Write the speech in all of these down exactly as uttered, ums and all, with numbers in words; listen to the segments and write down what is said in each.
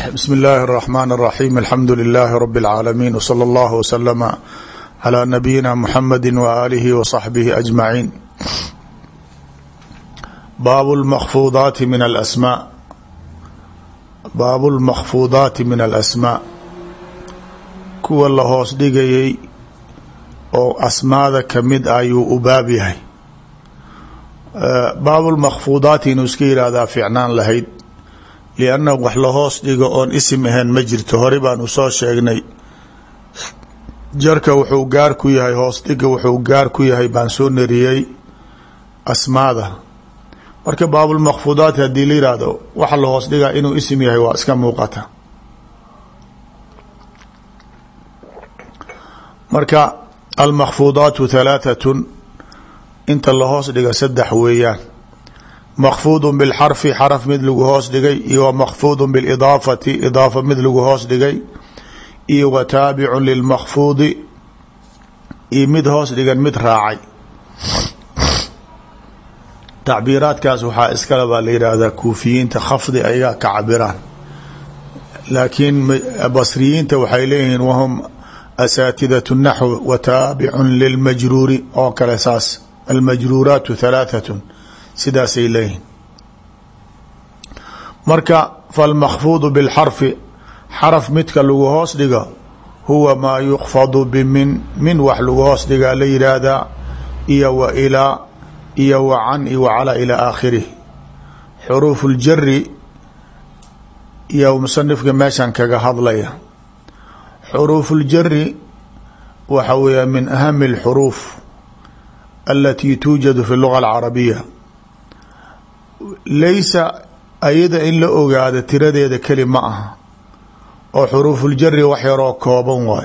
بسم الله الرحمن الرحيم الحمد لله رب العالمين وصلى الله وسلم على نبينا محمد وآله وصحبه أجمعين. باب المخفوضات من الأسماء باب المخفوضات من الأسماء kuwa la hoos dhigayay oo asmaada kamid ayuu u baab yahay. baab المخفوضات inuu iska yihahdaa fiicnaan lahayd lianna wax la hoos dhigo oon isim ahayn ma jirto. hore baan u soo sheegnay jarka wuxuu gaar ku yahay, hoos dhiga wuxuu gaar ku yahay baan soo nariyey asmaada. marka baabulmakfuudaat haddii la yihahdo waxa la hoos dhigaa inuu isim yahay waa iska muuqata. marka almakfuudaatu halaatatun inta la hoos dhiga saddex weeyaan: makfuud bilxarfi xaraf mid lagu hoos dhigay, iyo wa makfuud bilidaafati idaafa mid lagu hoos dhigay, iyo wa taabicu lilmakfuudi iyo mid hoos dhigan mid raacay. tacbiiraadkaas waxaa iskale baa la yidhaahdaa kuufiyiinta, khafdi ayagaa ka cabiraan, laakiin basriyiinta waxay leeyihiin wahum asaatidatu naxw wa taabicun lilmajruuri oo kale. saas almajruuraatu halaahatun sidaasay leeyihiin. marka falmakfuudu bilxarfi xaraf midka lagu hoos dhigo huwa maa yukfadu bimin min wax lagu hoos dhigaa la yidhaahdaa, iyo wa ilaa iyo wa can iyo wa calaa ilaa aakhirih. xuruufu ljari iyo musanifka meeshan kaga hadlaya. xuruufu ljari waxa weeya min ahami alxuruuf alatii tuujadu fi luga alcarabiya. laysa ayada in la ogaado tiradeeda keli ma aha, oo xuruufuljari wax yaroo kooban waay.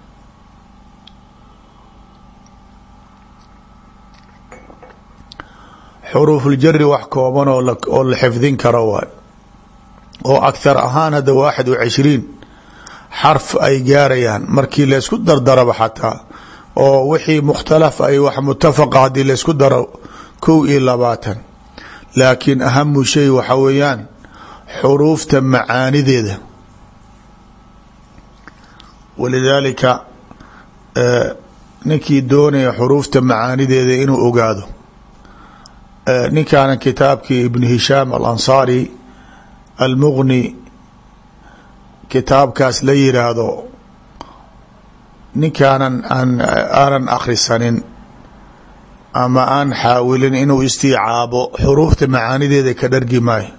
xuruufuljari wax kooban oo oo la xifdin karo waay, oo akhar ahaan hadda waaxid wa cishriin xarf ay gaarayaan markii laysku dardaraba xataa, oo wixii mukhtalaf ay wax mutafaqa haddii laysku daro kow iyo labaatan. laakiin ahamu shay waxa weeyaan xuruufta macaanideeda. walidaalika ninkii doonaya xuruufta macaanideeda inuu ogaado, ninkaana kitaabkii ibn hishaam alansaari almughni kitaabkaas la yiraahdo, ninkaanan aan aanan akhrisanin ama aan xaawilin inuu istiicaabo xuruufta macaanideeda ka dhargi maayo.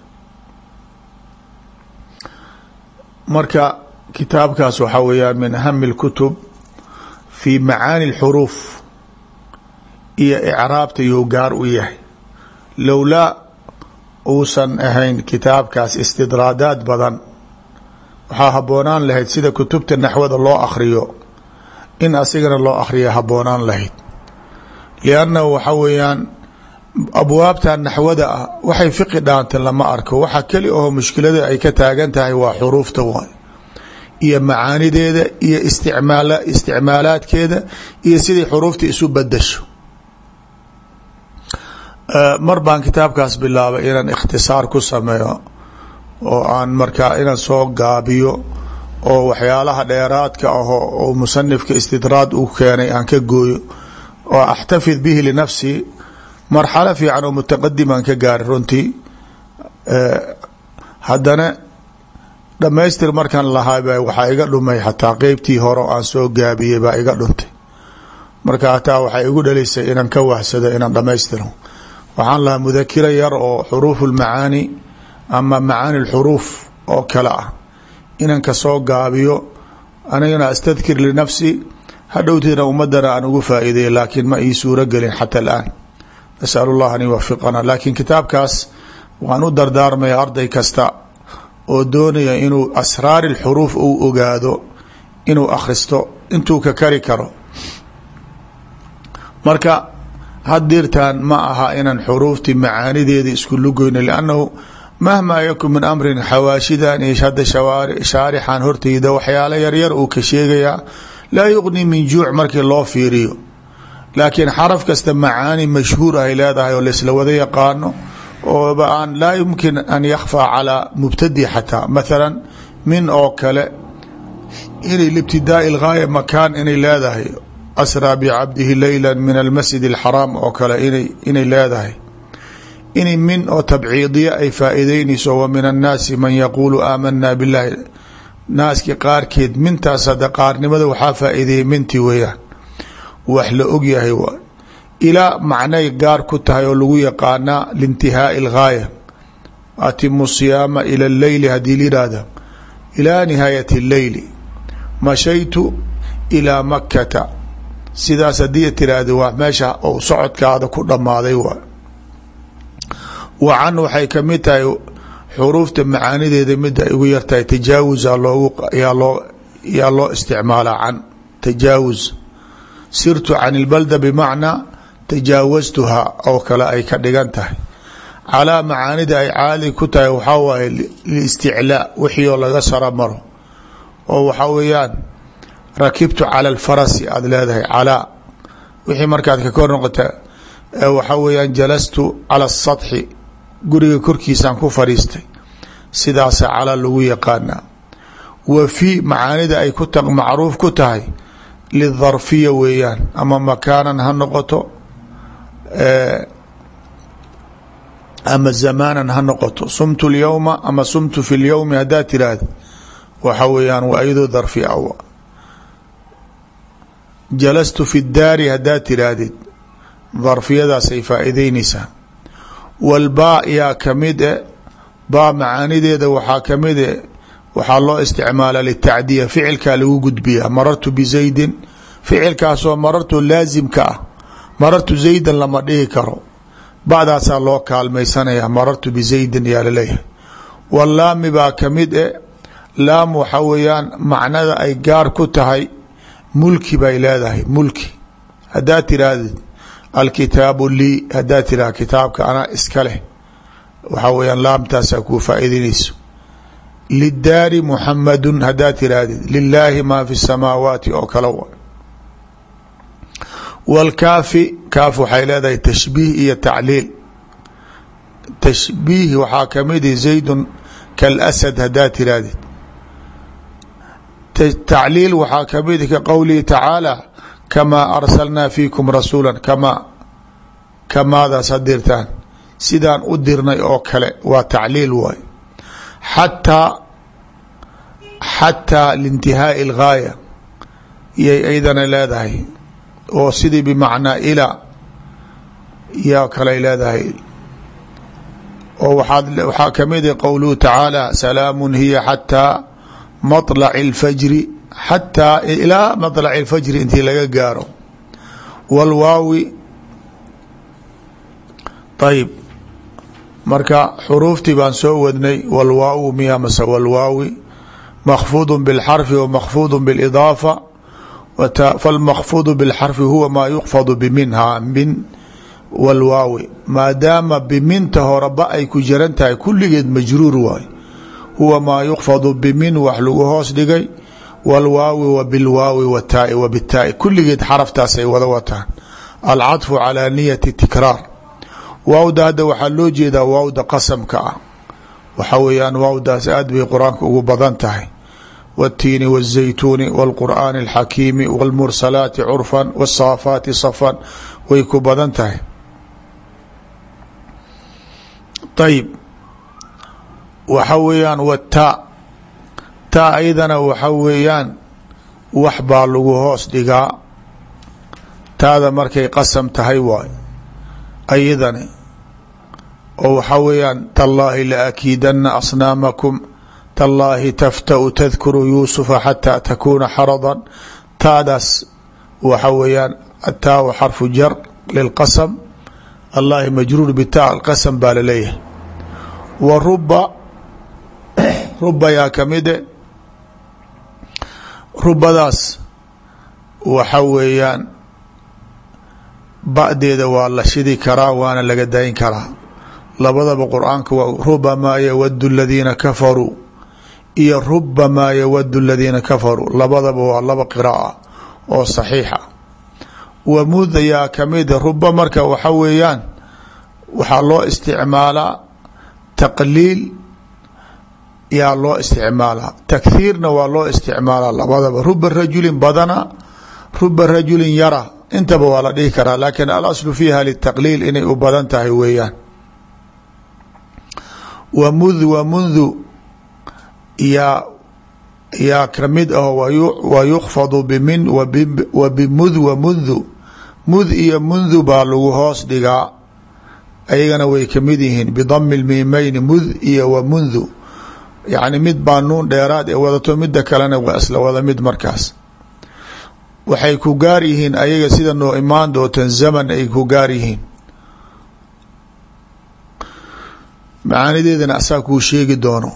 marka kitaabkaas waxaa weeyaan min ahami اlkutub fi macaani اlxuruuf iyo icraabta yuu gaar u yahay. lowlaa uusan ahayn kitaabkaas istidraadaad badan, waxaa habboonaan lahayd sida kutubta naxwada loo akhriyo in asigana loo akhriya habboonaan lahayd. liannahu waxa weeyaan abwaabtan naxwada ah waxay fiqi dhaanta lama arko. waxa keli oo mushkilada ay ka taagan tahay waa xuruufta waay, iyo macaanideeda iyo isticmaal isticmaalaadkeeda iyo sidai xuruufta isu badasho. mar baan kitaabkaas bilaabay inaan ikhtisaar ku sameeyo, oo aan markaa inaan soo gaabiyo, oo waxyaalaha dheeraadka ah oo musanifka istidraad uu keenay aan ka gooyo, oo axtafid bihi linafsi. marxalo fiican oo mutaqadimaan ka gaari runtii. haddana dhamaystir markaan lahaa ba waxaa iga dhumay xataa qeybtii hore aan soo gaabiyey baa iga dhuntay. marka hataa waxay igu dhalisay inaan ka wahsado inaan dhamaystiro. waxaan lahaa mudakira yar oo xuruuf ulmacaani ama macaani lxuruuf oo kale ah inaan ka soo gaabiyo, anigana astadkir linafsi, hadhowteena ummadana aan ugu faa'iideeyo, laakiin ma ii suuro gelin xata alaan. nasalu llah an yuwafiqana. laakiin kitaabkaas waan u dardaarmaya arday kasta oo doonaya inuu asraari lxuruuf uu ogaado inuu akhristo intuu ka kari karo. marka haddirtaan ma aha inaan xuruuftii macaanideeda isku lugoyno, liannahu mahmaa yakun min amrin, xawaashidan iyo hadda shaarixan horteyda waxyaalo yaryar uu ka sheegayaa laa yuqni min juuc markii loo fiiriyo. laakiin xaraf kasta macaani mashhuur ay leedahay oo laisla wada yaqaano, oo aan laa yumkin an yakhfaa calaa mubtadi xataa. mathala min oo kale inay libtidaa'i اlgaaya makaan inay leedahay asraa bicabdihi leyla min almasjid اlxaraam oo kale inay inay leedahay inay min oo tabciidiya ay faa'iideynayso wa min annaasi man yaquulu aamanaa biاllahi naaski qaarkeed mintaas hadda qaarnimada waxaa faa'iideeyey mintii weeyaan wax la og yahay waay ilaa macnay gaar ku tahay oo lagu yaqaanaa liintihaa'i اlgaaya atimu siyaama ila اleyli haddii la yihahda ilaa nihaayati اleyli mashaytu ilaa makkata sidaas haddii tiraahda waa meesha ou socodkaada ku dhammaaday waay wa can waxay ka mid tahay xuruufta macaanideeda midda ay ugu yartahay tajaawusa loogu yaa loo yaa loo isticmaalaa can tajaawuz sirtu can ilbalda bimacnaa tajaawastuhaa oo kale ay ka dhigan tahay calaa macaanida ay caali ku tahay waxaa waaye liisticlaa wixii oo laga sara maro oo waxaa weeyaan rakibtu cala alfarasi aada leedahay calaa wixii markaad ka kor noqota waxaa weeyaan jalastu cala asadxi guriga korkiisaan ku fadhiistay sidaasa calaa lagu yaqaanaa wa fii macaanida ay ku ta macruuf ku tahay lidarfiya weeyaan ama makaanan ha noqoto ama zamaanan ha noqoto sumtu lyowma ama sumtu fi lyowmi haddaad tiraahda waxa weeyaan waa iyadoo darfi awa jalastu fi daari haddaad tiraahdid darfiyadaasay faa'iideynaysaa walbaa yaa kamid e baa macaanideeda waxaa kamid e waxaa loo isticmaala litacdiya ficilkaa lagu gudbiyaa marartu bizaydin ficilkaasoo marartu laasimka ah marartu zaydan lama dhihi karo bacdaasaa loo kaalmaysanaya marartu bizaydin yaa laleeyahay walaami baa kamid e laam waxaa weeyaan macnada ay gaar ku tahay mulki bay leedahay mulki haddaad tirahdid alkitaabu lii haddaad tiraha kitaabka anaa iska leh waxaa weyaan laamtaasaa kuu faa'iideynayso lidaari muxamadun haddaad tirahdid lilaahi maa fi samaawaati oo kale wa wاlkaafi kaaf waxay leedahay tashbiih iyo tacliil tashbiih waxaa kamidi zaydun kalasad haddaad tirahdid tacliil waxaa kamidi ka qowlihi tacaala kamaa arsalnaa fiikum rasuula kamaa kamaadaas hadirtaan sidaan u dirnay oo kale waa tacliil waay xataa xataa liintihaa'i اlgaaya iyay aydana leedahay oo sidii bimacnaa ilaa yaa kaley leedahay oo waaad waxaa kamida qowluhu tacaala salaamun hiya xataa maطlaci اlfajri xataa ilaa maطlaci اlfajri intii laga gaaro wاlwaawi ayb marka xuruuftii baan soo wadnay wاlwaawi miya mase wاlwaawi makfuudu bاlxarfi wamakfuudu bاlidaafa falmakfuudu bاlxarfi huwa maa yukfadu biminha min wاlwaawi maadaama biminta horeba ay ku jiran tahay kulligeed majruur waay huwa maa yukfadu bimin wax lagu hoos dhigay wاlwaawi wa bilwaawi wataai wa bitaai kulligeed xaraftaas ay wada wataan alcaطfu calى niyati tikraar waawda hadda waxaa loo jeedaa waawda qasamka ah waxaa weeyaan waawdaas aad bay qur-aanka ugu badan tahay wاtiini wالzaytuuni wاlqur'aani اlxakiimi wاlmursalaati curfan wالsaafaati safan way ku badan tahay ayb waxa weeyaan wtaa taa aydana waxa weeyaan wax baa lagu hoos dhigaa taada markay qasam tahay waay ayadani oo waxaa weeyaan tallaahi laakiidana asnaamakum tallaahi taftau tadkuru yuusufa xataa takuuna xaradan taadaas waxa weeyaan ataa xarfu jar lilqasam allahi majruur bitaa alqasam baa laleeyahay wa ruba ruba yaa kamide rubadaas waxa weeyaan ba'deeda waa la shidi karaa waana laga dayn karaa labadaba qur-aanka waa rubamaa yawadu aladiina kafaruu iyo rubamaa yawadu aladiina kafaruu labadaba waa laba qiraa'a oo saxiixa wamud yaa kamida ruba marka waxa weeyaan waxaa loo isticmaalaa taqliil yaa loo isticmaalaa, takhiirna waa loo isticmaalaa labadaba. ruba rajulin badana, ruba rajulin yara, intaba waa la dhihi karaa, laakin alaslu fiiha litaqliil inay u badan tahay weeyaan. wa mud wa mundu yaa yaa kamid aho wa yukfadu bimin wa bimud wa mundu, mud iyo mundu baa lagu hoos dhigaa, ayagana way kamid yihiin bidami lmiimeyn, mud iyo wa mundu, yani mid baa nuun dheeraad ee wadato, midda kalena waa isla wada mid. markaas waxay ku gaar yihiin ayaga sida noo imaan doontan zaman ay ku gaar yihiin, macaanideedana asaa kuu sheegi doono.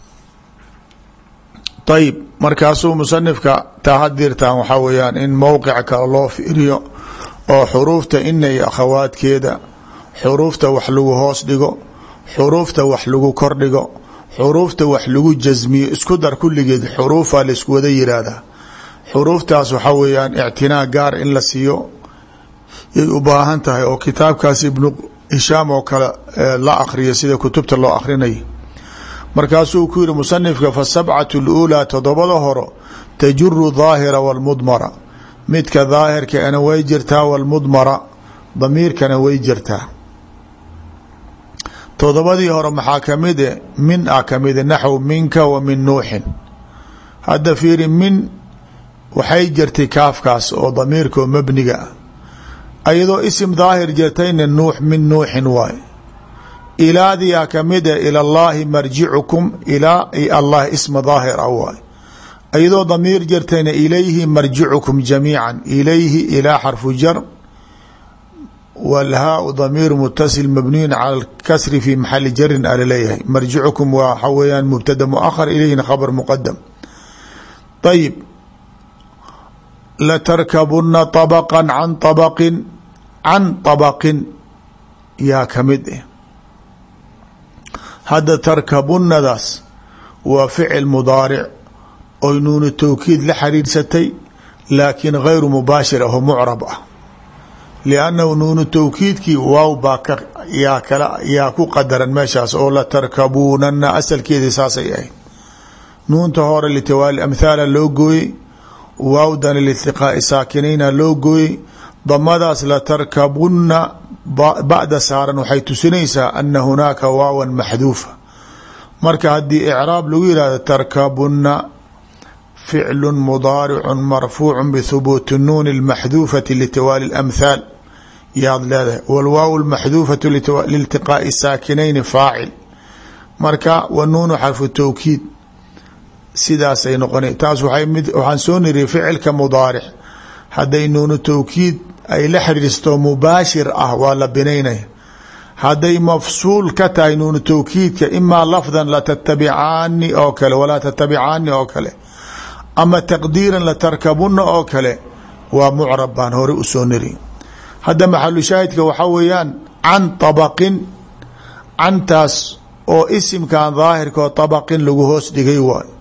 ayib, markaasuu musanifka taa hadirtaan waxaa weyaan in mowqica kale loo fiiriyo oo xuruufta ina iyo akhawaadkeeda, xuruufta wax lagu hoos dhigo, xuruufta wax lagu kordhigo, xuruufta wax lagu jasmiyo, isku dar kulligeed xuruufa laisku wada yiraahdaa. xuruuftaas waxaa weyaan ictinaa gaar in la siiyo yay u baahan tahay, oo kitaabkaas ibnu hishaam oo kale la akriyo sida kutubta loo akrinay. markaasuu ku yihi musanifka fasabcatu اluulaa todobada horo tajuru daahira wاlmudmara, midka daahirkaana way jirtaa, wاlmudmara damiirkana way jirtaa. todobadii hore maxaa kamide min a kamide, naxw minka wa min nuuxin. hadda fiiri, min waxay jirtay kaafkaas oo damiirka oo mabniga ah, ayadoo isim daahir jirtayna nuux min nuuxin waay. ilaadiyaa kamida ila llaahi marjicukum, ilaa i allah isma daahir ah waay. ayadoo damiir jirtayna ilayhi marjicukum jamiica, ilayhi ilaa xarfu jar, wlhaau damiir mutasil mabniyun cala lkasri fi maxali jarin ala leeyahay. marjicukum waa waxa weyaan mubtada muahar, ilayhina khabar muqadam. ayib, latarkabuna طabqa can طabqin, can طabqin yaa kamid eh. hadda tarkabunadaas waa ficil mudaaric oy nuunu towkiid la xariirsatay, laakiin gayru mubaashir aho mucrab ah, liannahu nuunu towkiidkii waaw baa ka yaa kala yaa ku qadaran meeshaas, oo latarkabunana asalkeedii saasay ahayd. nuunta hore litawaali amhaala loo gooyey, waawdana liltiqaa'i saakinayna loo gooyey. damadaas latarkabuna bacda saaran waxay tusinaysaa ana hunaaka waawan maxduufa. marka haddii icraab lagu yihahdo tarkabuna ficlu mudaaricu marfuucu bihubuuti nuuni اlmaxduufati litawaali اlamhaal yaad leedahay, wاlwaaw اlmaxduufatu liltiqaa'i saakinayni faacil. marka wa nuunu xarfu towkiid sidaasay noqona. taas waxaan soo niri ficilka mudaaric hadday nuunu towkiid ay la xiriirsto mubaashir ah waa la binaynaya. hadday mafsuul ka tahay nuunu towkiidka imaa lafdan latatabicaani oo kale, walaa tatabicaani oo kale, ama taqdiiran latarkabuna oo kale, waa mucrab baan hore usoo niri. hadda maxalu shaahidka waxaa weeyaan can طabqin, cantaas oo isimkan daahirka oo طabqin lagu hoos dhigay waay.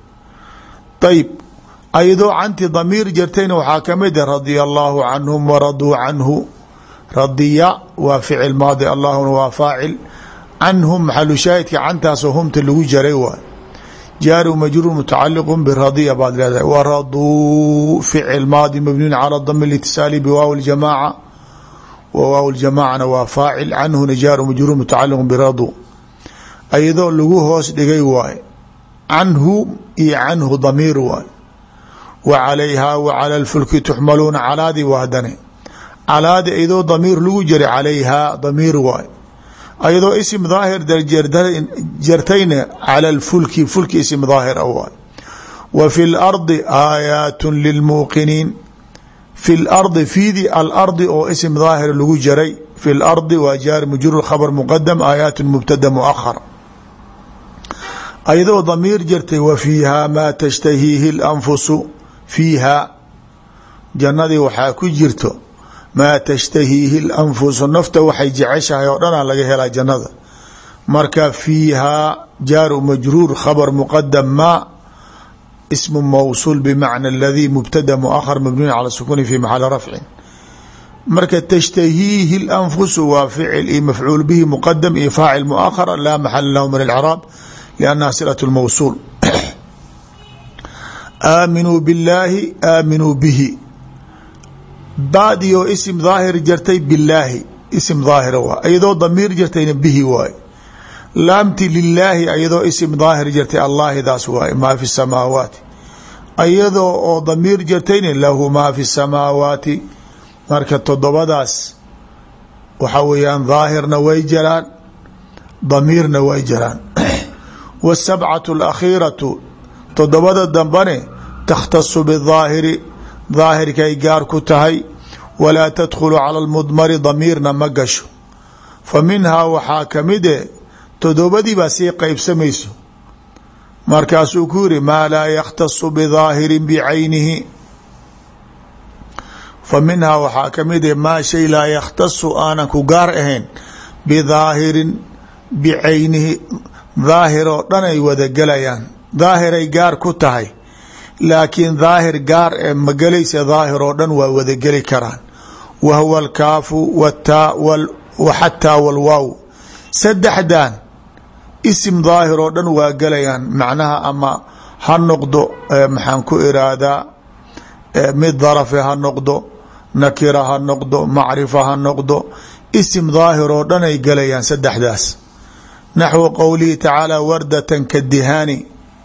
ayb, ayadoo canti damiir jirtayna waxaa kamid a radia allaahu canhum waraduu canhu. radiya waa ficil maadi, allahuna waa faacil, canhum maxalu shaahidka cantaasoo humta lagu jaray waay. jaaru majruur mutacaliq biradiya baad leedahay. waraduu ficil maadi mabniun cala dami litisaali biwaaw ljamaaca, wa waaw ljamaacana waa faacil, canhuna jaaru majruur mutacaliq biraduu, ayadoo lagu hoos dhigay waay. canhu iyo canhu damiir waay. wa calayhaa wa cala lfulki tuxmaluuna, calaadii waa hadane calaadi ayadoo damiir lagu jiray, calayhaa damiir waay. ayadoo isim daahir jartayna cala lfulki, fulki isim daahir a waay. wa fi lardi aayaat lilmuuqiniin, fi lardi fiidii alardi oo isim daahir lagu jaray, fi lardi waa jaari majruur khabar muqadam, aayaat mubtada muahar. ayadoo damiir jirtay wa fiihaa maa tashtahiihi اlanfusu, fiihaa jannadii waxaa ku jirto maa tashtahiihi اlanfusu, nafta waxay jeceshahay oo dhanaa laga helaa jannada. marka fiihaa jaaru majruur khabar muqadam, ma ismu mawsuul bimacna aladii mubtada muahar mabniun cala sukuni fi maxali rafcin. marka tashtahiihi اlanfusu waa ficil iyo mafcuul bihi muqadam iyo faacil muahara laa maxala lahu min alcraab, liannaha silaة اlmawsuul. aaminuu billaahi aaminuu bihi baadiyo isim daahir jirtay bilaahi isim daahira waay ayadoo damiir jirtayna bihi waay. laamti lilaahi ayadoo isim daahir jirtay allaahidaas waay maa fi samaawaati ayadoo oo damiir jirtayna lahu maa fi samaawaati. marka todobadaas waxa weeyaan daahirna way jiraan damiirna way jiraan. wاsabcatu اlakhiiratu todobada dambane takhtasu bidaahiri daahirkay gaar ku tahay walaa tadkhulu cala lmudmari damiirna ma gasho. fa minhaa waxaa kamid e todobadii baa sii qeybsamayso markaasuu ku yiri maa laa yakhtasu bidaahirin bicaynihi. fa minhaa waxaa kamid e maa shay laa yakhtasu aanan ku gaar ahayn bidaahirin bicaynihi daahir oo dhan ay wada gelayaan daahiray gaar ku tahay laakiin daahir gaar ee ma gelaysa daahir oo dhan waa wada geli karaan. wa huwa alkaafu wataa waxataa walwaaw saddexdan isim daahir oo dhan waa gelayaan macnaha ama ha noqdo maxaan ku iraahdaa mid darafe ha noqdo nakira ha noqdo macrifa ha noqdo isim daahir oo dhan ay gelayaan saddexdaas. naxwu qowlihi tacaala wardatan kadihaani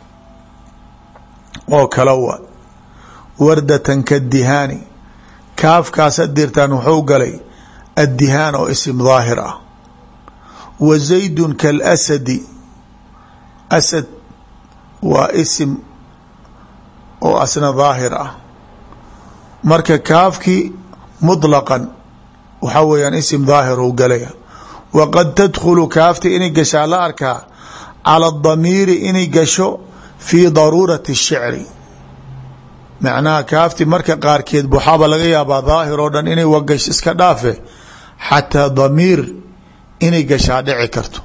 oo kala wa wardatan kadihaani kaafkaas hadirtaan wuxuu galay addihaan oo isim daahir ah. wa zaydun kalasadi asad waa isim oo asna daahir ah. marka kaafkii muطlaqan waxaa weeyaan isim daahir uu galaya. waqad tadkhulu kaafta inay gashaa la arkaa cala damiiri inay gasho fii daruurati الshicri macnaha kaafti marka qaarkeed waxaaba laga yaabaa daahir oo dhan inay wagash iska dhaafe xataa damiir inay gashaa dhici karto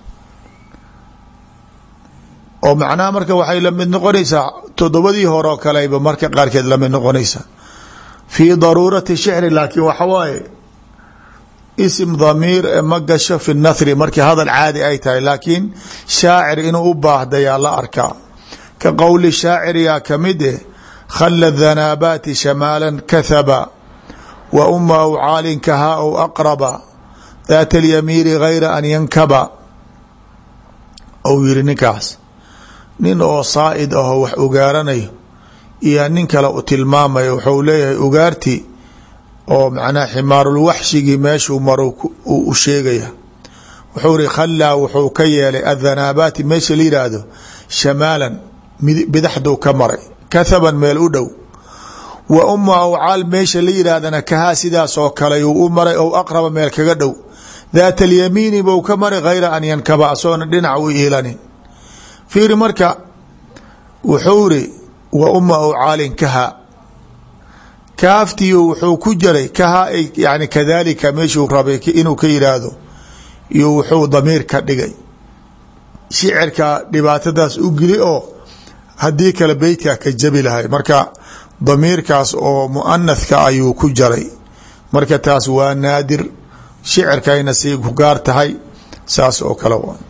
oo macnaha marka waxay lamid noqonaysaa todobadii hore oo kaleba marka qaarkeed lamid noqonaysaa fii daruurati shicri. laakiin waxa waaye isim damiir ma gasho fi nathri markii hadal caadi ay tahay laakiin shaacir inuu u baahdayaa la arkaa. ka qowli shaacir yaa kamid eh khalla dhanaabaati shamaalan kathaba wa uma w caalin kahaa ou aqraba daat alyamiiri gayra an yankaba. ou yiri ninkaas nin oo saa'id ahoo wax ugaaranayo iyo nin kale u tilmaamayo wuxuu leeyahay ugaarti oo macnaha ximaarulwaxshigii meeshuu maro u sheegaya. wuxuu iri khallaa wuxuu ka yeelay adhanaabaati meesha la yidhaahdo shamaalan bidaxduu ka maray kathaban meel u dhow. wa uma awcaal meesha la yidhaahdana kahaa sidaas oo kale uu u maray ou aqraba meel kaga dhow. daat alyamiini bou ka maray gayra an yankaba asoona dhinac u iilanin. fiiri marka wuxuu iri wa uma awcaalin kahaa kaaftiyo wuxuu ku jaray kahaa yani kadalika meeshuu rabay inuu ka yidhaahdo iyo wuxuu damiir ka dhigay shicirka dhibaatadaas u geli oo haddii kale beytkaa ka jabi lahay marka damiirkaas oo muanathka ayuu ku jaray marka taas waa naadir shicirkayna sii ku gaar tahay saas oo kale waa.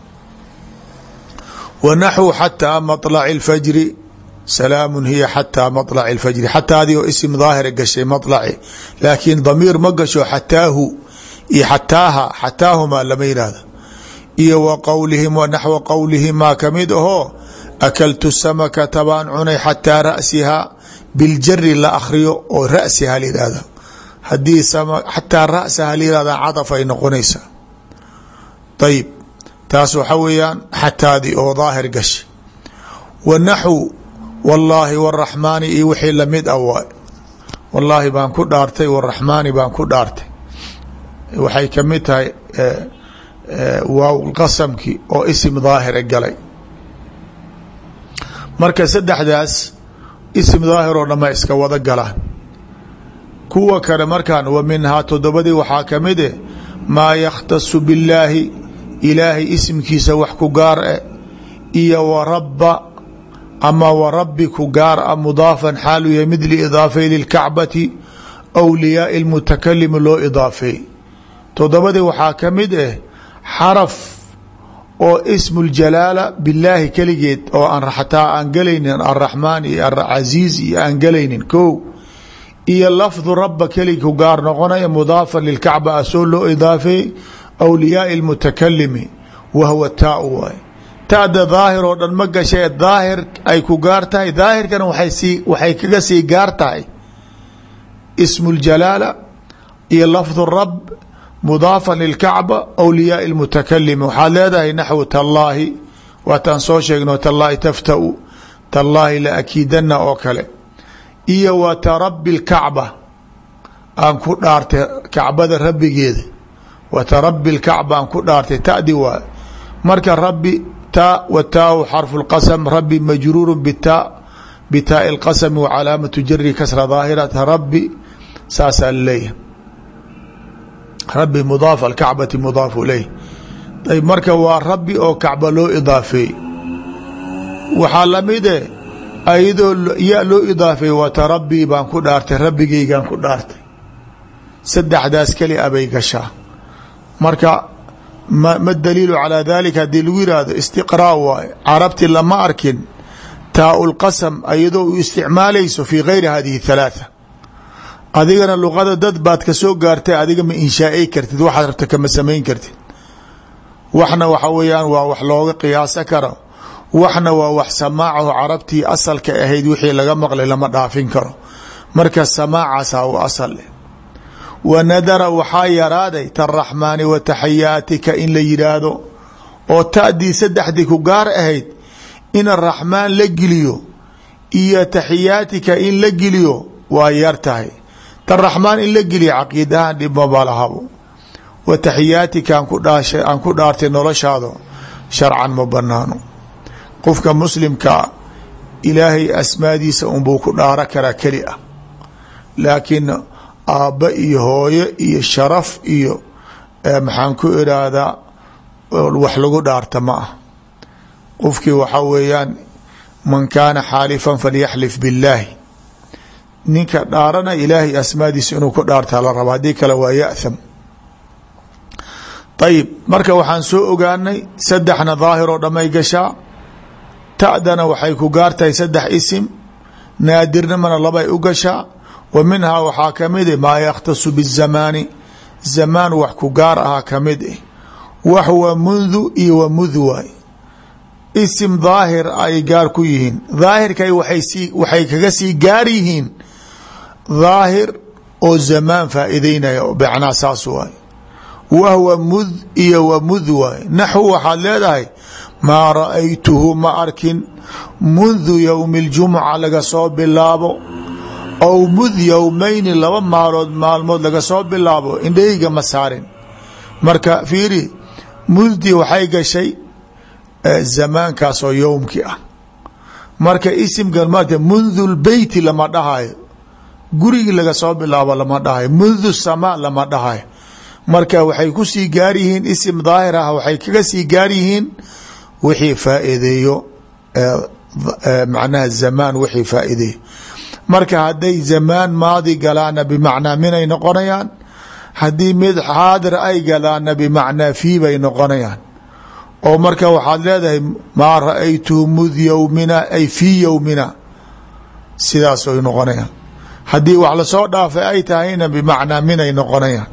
wa naxwu xataa maطlaci اlfajri salaamun hiya xataa maطlaci اlfajri xataadii oo isim daahira gashay maطlaci laakiin damiir ma gasho xataahu iyo xataaha xataahumaa lama yihahdo. iyo wa qowlihim wa naxwa qowlihimaa kamid ahoo akaltu samaka tabaan cunay xataa ra'sihaa biljari la akhriyo oo ra'siha la yihahdo haddii xataa ra'saha la yihahda cadaf ay noqonaysaa. ayib taas waxa weeyaan xataadii oo daahir gashay. wa naxw wallaahi waraxmaani iyo wixii lamid ah waay wallaahi baan ku dhaartay waraxmaani baan ku dhaartay waxay kamid tahay waaw qasamki oo isim daahira galay. marka saddexdaas isim daahir oo dhamma iska wada galaan. kuwa kale markaan wa minhaa todobadii waxaa kamid eh maa yakhtasu billaahi ilaahay isimkiisa wax ku gaar eh iyo wa rabba ama wa rabbi ku gaar a mudaafan xaalu yahay mid liidaafay lilkacbati awliyaai اlmutakalimi loo idaafeey. todobadii waxaa ka mid ah xaraf oo ismu ljalaala bilaahi keligeed oo aan xataa aan gelaynin alraxmaan iyo alcasiiz iyo aan gelaynin ko iyo lafdu raba keligi ku gaar noqonaya mudaafan lilkacba asoo loo idaafeeyey awliyaai lmutakalimi wahwa taa waay tada daahir oo dhan ma gashae daahir ay ku gaar tahay daahirkana waxay kaga sii gaar tahay ismu ljalaala iyo lafdu rab mudaafan lilkacba awliyaai lmutakalimi waxaad leedahay naxwu tallaahi waataan soo sheegno tallaahi taftau tallaahi la akiidana oo kale iyo wa tarabi lkacba aan ku dhaartay kacbada rabbigeeda wa tarabi lkacba aan ku dhaartay tadi waa marka rabbi taa wataau xarfu lqasm rabbi majruuru bita bitaai اlqasmi wa calaamatu jari kasra daahirata rabbi saasaa laleeyahay rabbi mudaaf alkacbati mudaafu ilayh ayb marka waa rabbi oo kacba loo idaafeey waxaa lamide ayadoo ya loo idaafeey watarabii baan ku dhaartay rabbigeygaan ku dhaartay saddexdaas keli abay gashaa marka ma daliilu calaa dalika haddii lagu yihahdo istiqraa waaye carabti lama arkin taau lqasam ayadoo u isticmaalayso fi gayri hadihi halaatha adigana luqada dad baad ka soo gaartay adiga ma inshaa'ey kartid waxaad rabta kama samayn kartid waxna waxa weeyaan waa wax looga qiyaaso karo waxna waa wax samaacahu carabtii asalka ahayd wixii laga maqlay lama dhaafin karo marka samaacaasa u asal leh wa nadara waxaa yaraaday taraxmaani wa taxayaatika in la yidhaahdo oo ta'dii saddexdii ku gaar ahayd in araxmaan la geliyo iyo taxiyaatika in la geliyo waa yar tahay taraxmaan in la geliyo caqiid ahaan dhib maba lahabo wa taxiyaatika aan ku dhaashay aan ku dhaartay noloshaado sharcan ma banaano qofka muslimkaa ilaahay asmaadiisa unbuu ku dhaaro karaa keli ah laakiin aabba iyo hooyo iyo sharaf iyo maxaan ku iraahdaa wax lagu dhaarta ma ah qofkii waxaa weeyaan man kaana xaalifan falyaxlif billaahi ninka dhaarana ilaahay asmaadiisa inuu ku dhaartaa la raba haddii kale waa ya'tham ayib marka waxaan soo ogaanay saddexna daahir oo dhamay gashaa ta'dana waxay ku gaartahay saddex isim naadirnimana labay u gashaa wa minhaa waxaa kamid eh maa yakhtasu bizamaani zamaan wax ku gaar ahaa kamid eh waxwa mundu iyo wa mud waay isim daahir ay gaar ku yihiin daahirkay waay sii waxay kaga sii gaar yihiin daahir oo zamaan faa'iideynaya macnaa saas waay wahwa mud iyo wa mud waay naxwu waxaad leedahay maa ra'aytuhu ma arkin mundu yowmi اljumuca laga soo bilaabo aw mud yowmayni laba maalood maalmood laga soo bilaabo indhahayga ma saarin marka fiiri muddi waxay gashay zamaankaas oo yowmki ah marka isimkan maarta mundu lbeyti lama dhahayo gurigii laga soo bilaabo lama dhahayo mundu samaa lama dhahayo marka waxay ku sii gaar yihiin isim daahir ah waxay kaga sii gaar yihiin wixii faa'iideeyo macnaha zamaan wixii faa'iideeyo marka hadday zamaan maadi galaana bimacnaa minay noqonayaan haddii mid xaadir ay galaana bimacnaa fii bay noqonayaan oo marka waxaad leedahay maa ra'aytuhu mud yowmina ay fii yowmina sidaas ay noqonayaan haddii wax lasoo dhaafay ay tahayna bimacnaa minay noqonayaan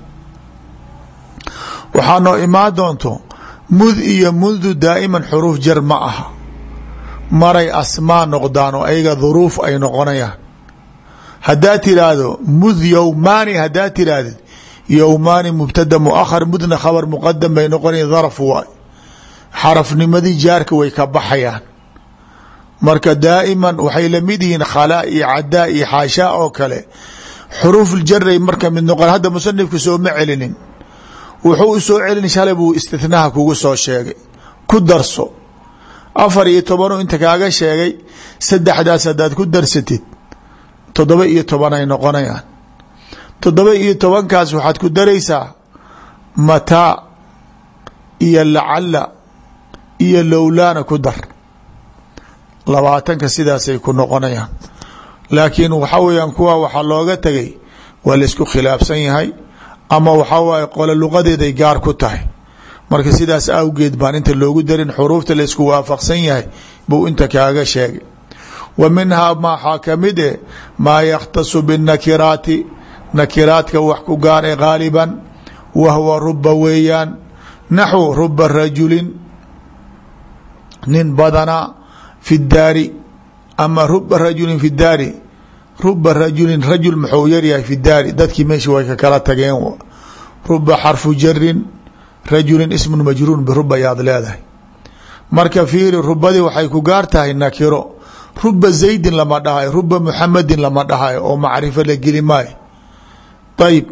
waxaa noo imaan doonto mud iyo mundu daa'iman xuruuf jar ma aha maray asmaa noqdaan oo ayaga duruuf ay noqonayaan haddaad tiraahdo mud yowmaani haddaad tirahdid yowmaani mubtada muahar mudna khabar muqadam bay noqonaya darf waay xarafnimadii jaarka way ka baxayaan marka daa'iman waxay lamid yihiin khalaa iyo cadaa iyo xaashaa oo kale xuruuf jaray marka mid noqon hadda musanifku sooma celinin wuxuu u soo celin shalay buu istithnaha kugu soo sheegay ku darso afar iyo tobanu inta kaaga sheegay saddexdaas haddaad ku darsatid toddoba iyo toban ay noqonayaan toddoba iyo tobankaas waxaad ku daraysaa mataa iyo lacala iyo lowlaana ku dar labaatanka sidaasay ku noqonayaan laakiin waxa weeyaan kuwa waxaa looga tegay waa laisku khilaafsan yahay ama waxaa waaye qole luqadeeday gaar ku tahay marka sidaas awgeed baan inta loogu darin xuruufta la isku waafaqsan yahay buu inta kaaga sheegay. wa minhaa maxaa kamid e maa yakhtasu binnakiraati nakiraadka wax ku gaar e gaaliban wa huwa ruba weeyaan naxwu ruba rajulin nin badanaa fi daari ama ruba rajulin fi daari ruba rajulin rajul muxuu yaryahay fi daari dadkii meesha way ka kala tageen. ruba xarfu jarin rajulin ismun majruun biruba yaad leedahay marka fiiri rubadii waxay ku gaar tahay nakiro. ruba zaydin lama dhahayo ruba muxamadin lama dhahayo oo macrifo la geli maayo. ayib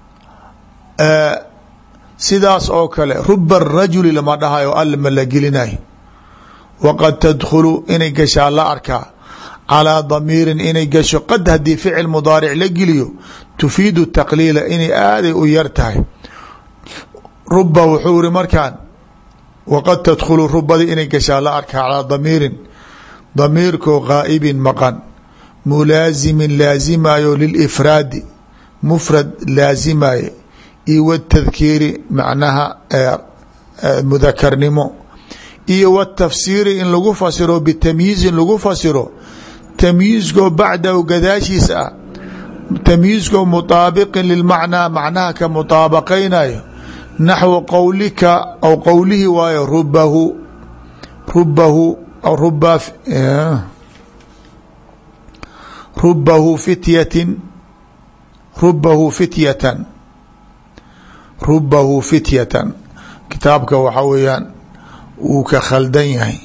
sidaas oo kale ruba rajuli lama dhahayo alma la gelinayo. waqad tadkhulu inay gashaa la arkaa calىa damiirin inay gasho qad haddii ficil mudaaric la geliyo tufiidu taqliila inay aaday u yar tahay. ruba wuxuu iri markaan waqad tadkhulu rubadii inay gashaa la arkaa calىa damiirin damiirkoo gaa'ibin maqan mulaazimin laazimayo lilifraadi mufrad laazimaye iyo wtadkiiri macnaha mudakarnimo iyo wtafsiiri in lagu fasiro bitamyiizin lagu fasiro tamyiizkoo bacdahu gadaashiis ah tamyiizkoo mutaabiqin lilmacnaa macnaha ka mutaabaqaynayo naxwu qowlika aw qowlihi waayo rubahu rubahu ruba rubahu fityatin rubahu fityatan rubahu fityatan kitaabka waxaa weeyaan wuu ka khaldan yahay.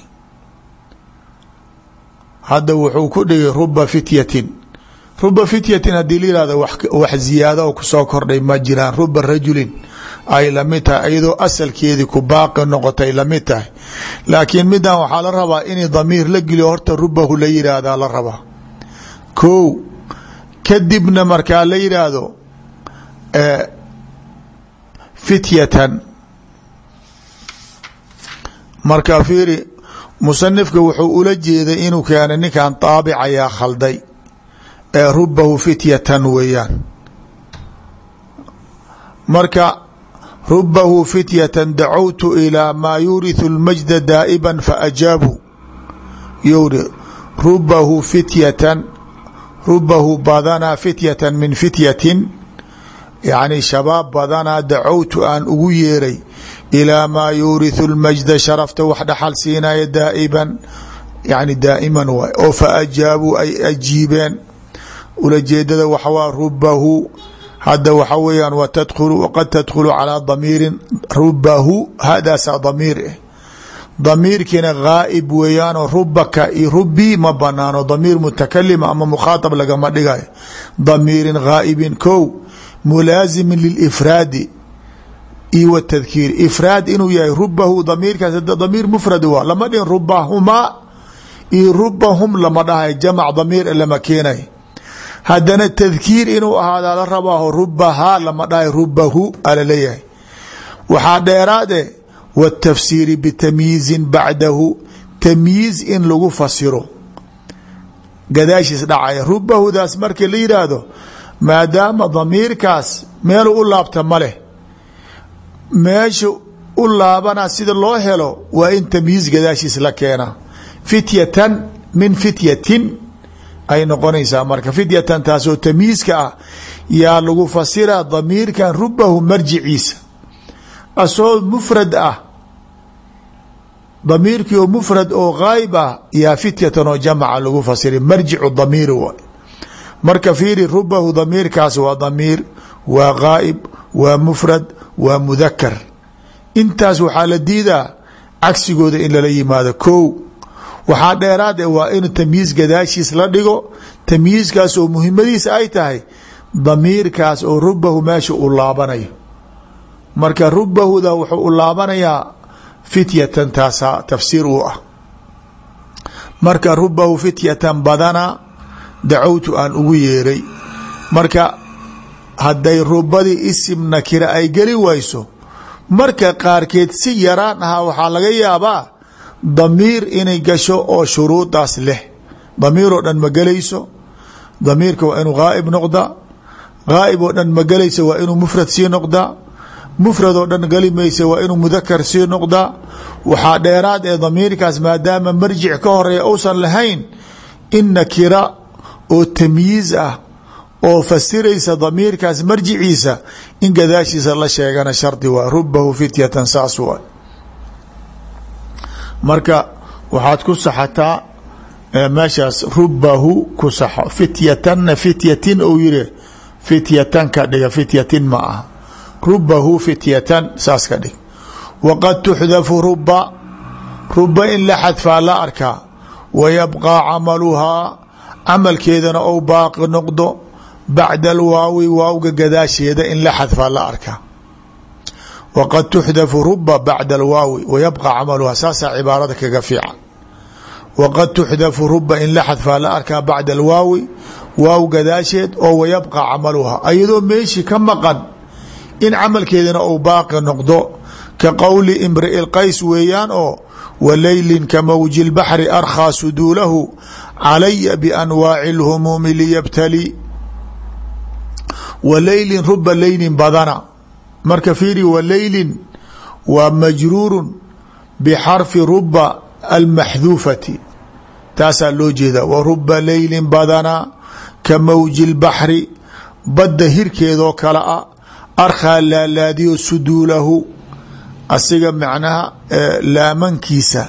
hadda wuxuu ku dhigay ruba fityatin ruba fityatin haddii la yihahdo wax ziyaado oo kusoo kordhay ma jiraan. ruba rajulin ay lamid tahay iyadoo asalkeedii ku baaqi noqotay lamid tahay laakiin midan waxaa la rabaa in damiir la geliyo horta rubahu la yidhaahdaa la rabaa ko kadibna markaa la yidhaahdo fityatan markaa fiiri musanifka wuxuu ula jeeday inuu keenay ninkan taabic ayaa khalday ee rubahu fityatan weeyaan. marka rubahu fityatan dacowtu ilaa maa yuuriثu اlmajda daa'iban faajaabu yowri rubahu fityatan rubahu badanaa fityatan min fityatin yacni shabaab badanaa dacowtu aan ugu yeeray ilaa maa yuuriثu اlmajda sharafta wax dhaxal siinaya daa'iban yani daa'iman waay oo faajaabuu ay ajiibeen. ulajeedada waxawaa rubahu hadda waxa weeyaan watadkhulu waqad tadkhulu calىa damiirin rubahu hadaasaa damiir eh damiirkiina gaa'ib weeyaanoo rubaka iyo rubii ma banaano damiir mutakalima ama mukhaaطab lagama dhigayo. damiirin gaa'ibin ko mulaazimin lilifraadi iyo wtadkiir ifraad inuu yahay rubahu damiirkaas damiir mufrad waa lama dhihin rubahumaa iyo rubahum lama dhahay jamac damiir lama keenay. haddana tadkiir inuu ahaadaa la rabaaho rubahaa lama dhahay rubahu ala leeyahay. waxaa dheeraade wtafsiiri bitamyiizin bacdahu tamyiiz in lagu fasiro gadaashiis dhacaya. rubahudaas markii la yidhaahdo maadaama damiirkaas meelu u laabta ma leh meesha u laabana sida loo helo waa in tamyiiz gadaashiis la keena. fityatan min fityatin ay noqonaysaa marka fityatan taasoo tamyiizka ah yaa lagu fasira damiirkan rubahu marjiciisa asoo mufrad ah damiirkii oo mufrad oo gaayb ah yaa fityatan oo jamaca lagu fasira marjicu damiiri waay. marka fiiri rubahu damiirkaas waa damiir waa gaa'ib waa mufrad waa mudakar. intaas waxaa la diidaa cagsigooda in lala yimaado ko waxaa dheeraad e waa in tamyiiz gadaashiis la dhigo tamyiizkaas oo muhimadiisa ay tahay damiirkaas oo rubahu meesha u laabanayo. marka rubahuda wuxuu u laabanayaa fityatan taasaa tafsiir u ah. marka rubahu fityatan badana dacowtu aan ugu yeeray. marka hadday rubadii isim nakira ay geli wayso marka qaarkeed si yaraan ahaa waxaa laga yaabaa damiir inay gasho oo shuruudaas leh. damiiroo dhan ma gelayso damiirka waa inuu gaa'ib noqda gaa'ib oo dhan ma gelayso waa inuu mufrad sii noqda mufrad oo dhan gali maysa waa inuu mudakar sii noqdaa. waxaa dheeraad ee damiirkaas maadaama marjic ka horeeya uusan lahayn in nakira oo tamyiiz ah oo fasiraysa damiirkaas marjiciisa in gadaashiisa la sheegana shardi waa. rubahu fityatan saas waa. marka waxaad ku saxataa meeshaas rubahu ku saxo fityatanna fityatin ou yiri fityatan ka dhiga fityatin ma aha rubahu fityatan saas ka dhig. waqad tuxdafu ruba ruba in la xadfaa la arkaa wayabqaa camaluhaa camalkeedana ou baaqi noqdo bacda alwaawi waawga gadaasheeda in la xadfaa la arkaa. waqad tuxdafu ruba bacda alwaawi wayabqa camaluhaa saasaa cibaarada kaga fiican. waqad tuxdafu ruba in la xadfaa la arkaa bacda alwaawi waaw gadaasheed oo wayabqa camaluhaa ayadoo meeshii ka maqan in camalkeedana uu baaqi noqdo ka qowli imri'i lqays weeyaan oo walaylin ka mawji lbaxri arkhaa suduulahu calaya bianwaaci lhumuumi liyabtali. walaylin ruba leylin badana marka fiiri walaylin waa majruurun bixarfi ruba almaxduufati taasaa loo jeedaa. wa ruba leylin badana ka mawji lbaxri badda hirkeedoo kale a arkhaa laalaadiyo suduulahu asiga macnaha laamankiisa.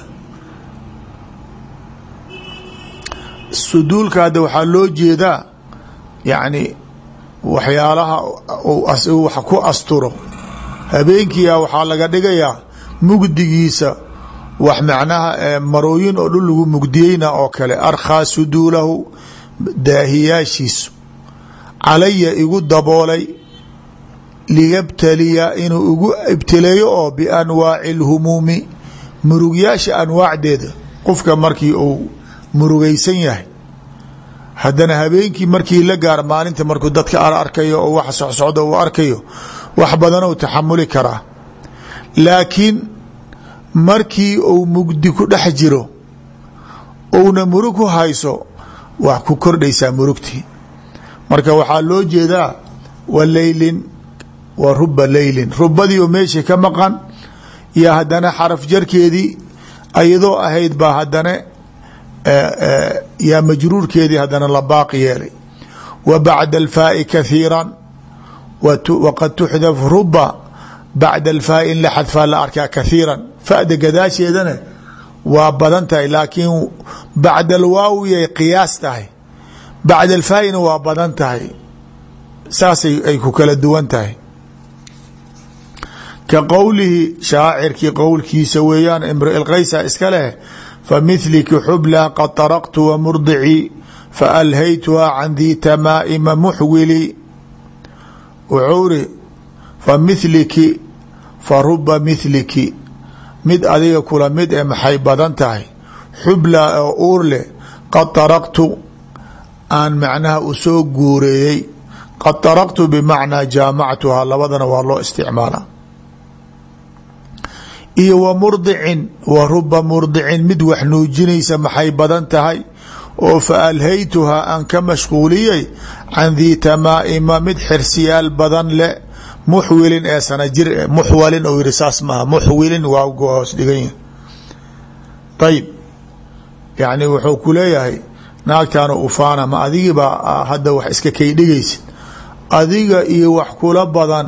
suduulka hadda waxaa loo jeedaa yani waxyaalaha wax ku asturo. habeenkiia waxaa laga dhigayaa mugdigiisa wax macnaha marooyin oo dhul lagu mugdiyeyna oo kale. arkhaa suduulahu daahiyaashiisu calaya igu daboolay liyabtaliya inuu igu ibtileeyo oo bianwaaci lhumuumi murugyaasha anwaacdeeda. qofka markii uu murugaysan yahay haddana habeenkii markii la gaar maalinta markuu dadka arkayo oo wax socsocda uu arkayo wax badan ou taxamuli karaa. laakiin markii uu mugdi ku dhex jiro ouna murug ku hayso wax ku kordhaysaa murugtii. marka waxaa loo jeedaa wa leylin wa ruba leylin rubadii oo meeshii ka maqan iyo haddana xaraf jarkeedii ayadoo ahayd baa haddana yaa majruurkeedii haddana la baaqi yeelay. wa bacda alfaai kathiiran waqad tuxdaf ruba bacda alfaai in la xadfaa la arkaa kathiiran fada gadaasheedana waa badan tahay laakiin bacda alwaawiyay qiyaas tahay bacda alfaaina waa badan tahay saasay ay ku kala duwan tahay. ka qowlihi shaacirkii qowlkiisa weeyaan imri lqaysa iska leh familiki xubla qad taraqtu wamurdicii faalhaytuha can dii tamaa'ima muxwili. wuxuu ri familiki fa ruba miliki mid adiga kula mid e maxay badan tahay xubla oo uur leh qad taraqtu aan macnaha u soo guureeyey. qad taraqtu bimacnaa jaamactuhaa labadana waa loo isticmaala. iyo wa murdicin wa ruba murdicin mid wax nuujinaysa maxay badan tahay oo fa alhaytuhaa aan ka mashquuliyey can dii tamaa'ima mid xirsiyaal badan leh muxwilin ee sana jir e muxwalin ou yihi saas maaha muxwilin waa hoos dhigan yahi. ayib yani wuxuu ku leeyahay naagtaana ufaana ma adigiibaa hadda wax iska kay dhigaysid adiga iyo wax kula badan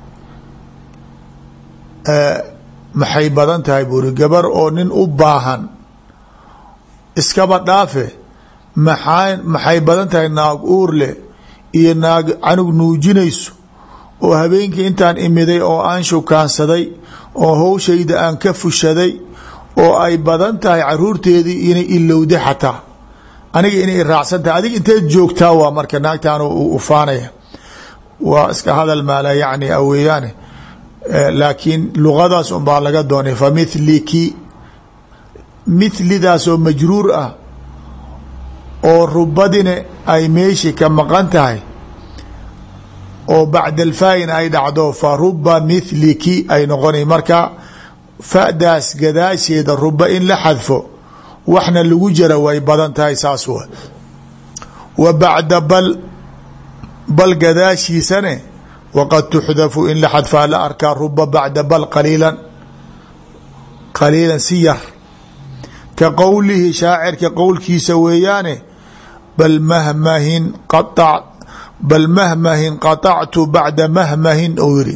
maxay badan tahay buuri gabar oo nin u baahan iskaba dhaafe maxaa maxay badan tahay naag uur leh iyo naag canug nuujinayso oo habeenkii intaan imiday oo aan shukaansaday oo howshayda aan ka fushaday oo ay badan tahay caruurteedii inay ilowda xataa aniga inay raacsan tahay adiga inteed joogtaa waa marka naagtaan ufaanaya waa iska hadal maala yacni aweeyaane laakiin lugadaas un baa laga doonay familiki milidaas oo majruur ah oo rubadina ay meeshii ka maqan tahay oo bacda alfaain ay dhacdo fa ruba miliki ay noqona marka fadaas gadaasheeda ruba in la xadfo waxna lagu jara way badan tahay saas wa wa bacda bal bal gadaashiisane waqad tuxdafu in la xadfaa la arkaa ruba bacda bal qaliilan qaliilan si yar ka qowlihi shaacirka qowlkiisa weeyaane bal mahmahin qaطac bal mahmahin qaطactu bacda mahmahin ou yiri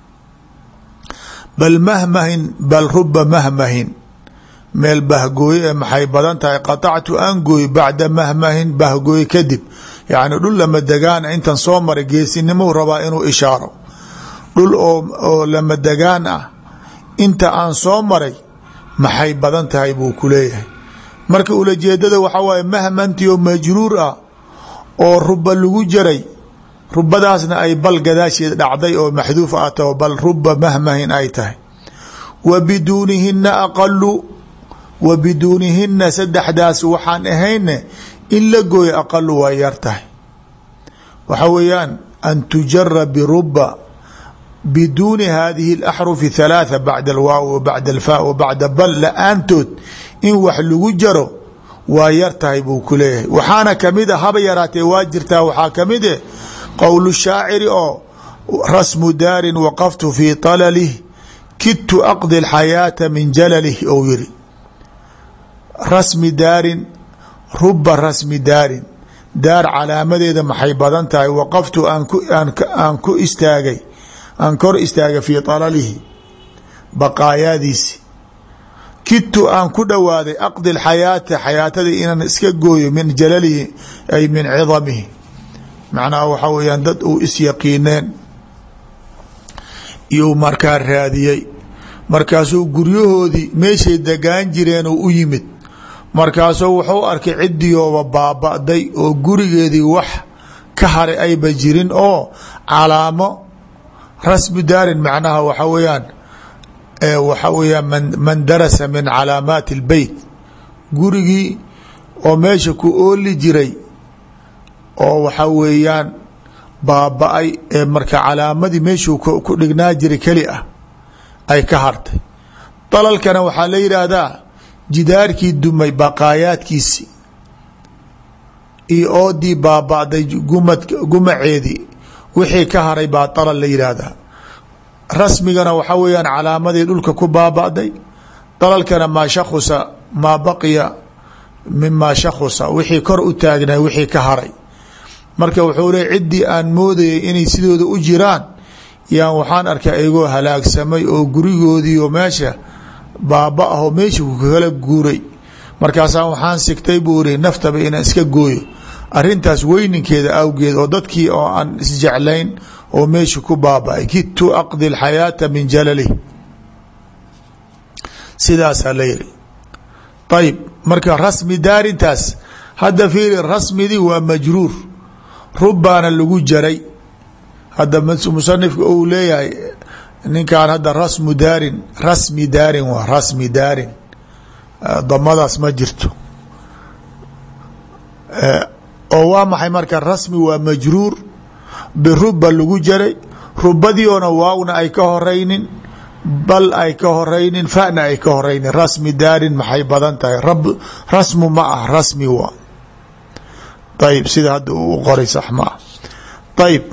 bal mahmahin bal ruba mahmahin meel bahgooye ee maxay badan tahay qaطactu aan gooy bacda mahmahin bahgooye kadib yacni dhul lama degaan intan soo maray geesinimou rabaa inuu ishaaro dhul oo oo lama degaan ah inta aan soo maray maxay badan tahay buu ku leeyahay marka ulajeedada waxaa waaye mahmantii oo majruur ah oo ruba lagu jaray rubadaasna ay bal gadaasheed dhacday oo maxduuf ah taho bal ruba mahmahin ay tahay wa biduunihina aqalu wa biduunihina saddexdaas waxaan ahayne in la gooyo aqalu waa yar tahay waxa weeyaan an tujara biruba biduuni hadihi اlaxrufi halaatha bacda alwaaw wa bacda alfaa wa bacda bal la-aantood in wax lagu jaro waa yar tahay buu ku leeyahay waxaana kamid a haba yaraatee waa jirtaa waxaa kamid eh qowl shaaciri oo rasmu daarin waqaftu fii talalih kidtu aqdi اlxayaata min jalalih ou yiri rasmi daarin ruba rasmi daarin daar calaamadeeda maxay badan tahay waqaftu aan ku istaagay aan kor istaagay fii talalihi baqaayaadiisi kidtu aan ku dhowaaday aqdi اlxayaata xayaatadii inaan iska gooyo min jalalihi ay min cidamihi macnaha waxaa weyaan dad uu isyaqiineen iyou markaa raadiyey markaasuu guryahoodii meeshay degaan jireen oo u yimid markaasuu wuxuu arkay ciddiyooba baaba'day oo gurigeedii wax ka haray ayba jirin oo calaamo rasmi daarin macnaha waxa weeyaan waxa weeyaan man man darasa min calaamaati اlbeyt gurigii oo meesha ku ooli jiray oo waxa weeyaan baaba-ay ee marka calaamadii meeshuu ku dhignaa jiray keli ah ay ka hartay dalalkana waxaa la yidhaahdaa jidaarkii dumay baqaayaadkiisi iyo oodii baaba'day gumad gumaceedii wixii ka haray baa dalal la yidhaahdaa rasmigana waxaa weeyaan calaamadii dhulka ku baaba'day dalalkana maa shakusa maa baqiya mimaa shakusa wixii kor u taagnay wixii ka haray marka wuxuu leey ciddii aan moodayay inay sidooda u jiraan yaan waxaan arkay iyagoo halaagsamay oo gurigoodii oo meesha baaba ahoo meesha ku kala guuray markaasaan waxaan sigtay buu iri naftaba inaan iska gooyo arintaas weyninkeeda awgeed oo dadkii oo aan isjeclayn oo meesha ku baaba-ay kidtu aqdi اlxayaata min jalalih sidaasaa la yiri ayb marka rasmi daarintaas hadda fiiri rasmidii waa majruur rubaana lagu jaray hadda musanifka uu leeyahay ninkan hadda rasmu daarin rasmi daarin waa rasmi daarin damadaas ma jirto oo waa maxay marka rasmi waa majruur biruba lagu jaray rubadiiona waawna ay ka horeynin bal ay ka horeynin fana ay ka horeynin rasmi daarin maxay badan tahay rab rasmu ma ah rasmi waa ayb sida hadda uu qoray sax ma ah ayb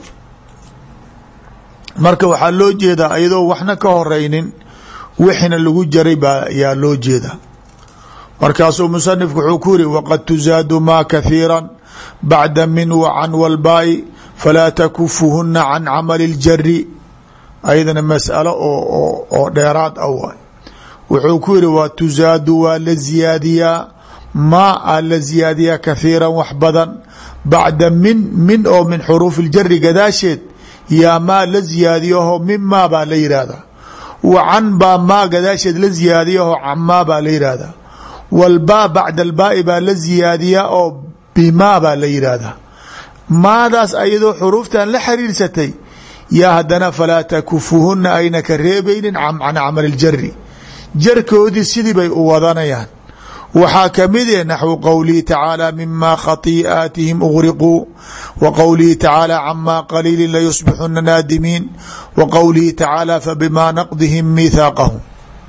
marka waxaa loo jeedaa iyadoo waxna ka horeynin wixina lagu jaray baa yaa loo jeedaa markaasuu musanifku wuxuu ku yiri waqad tuzaadu ma kahiira bacda min wa can walbaai falaa takufuhuna can camali اljari ayadana mas'alo oo oo dheeraad ah waay wuxuu ku yiri waa tuzaadu waa la ziyaadiyaa maa a la ziyaadiyaa kahiiran wax badan bacda min min oo min xuruufi اljari gadaasheed yaa maa la ziyaadiyaho mimaa baa la yihahdaa wa can baa maa gadaasheed la ziyaadiyaho camaa baa la yihahdaa walbaa bacda albaai baa la ziyaadiyaa oo bimaa baa la yihahdaa maadaas ayadoo xuruuftan la xiriirsatay yaa haddana falaa takufuhuna ayna ka reebaynin can camali اljari jarkoodii sidii bay u wadanayaan waxaa kamid eh naxwu qowlihi tacaalى mima khatii'aatihim اغriquu wa qowlihi tacaalى cama qaliili layusbixuna naadimiin wa qowlihi tacaalى fabima naqdihim miithaaqahum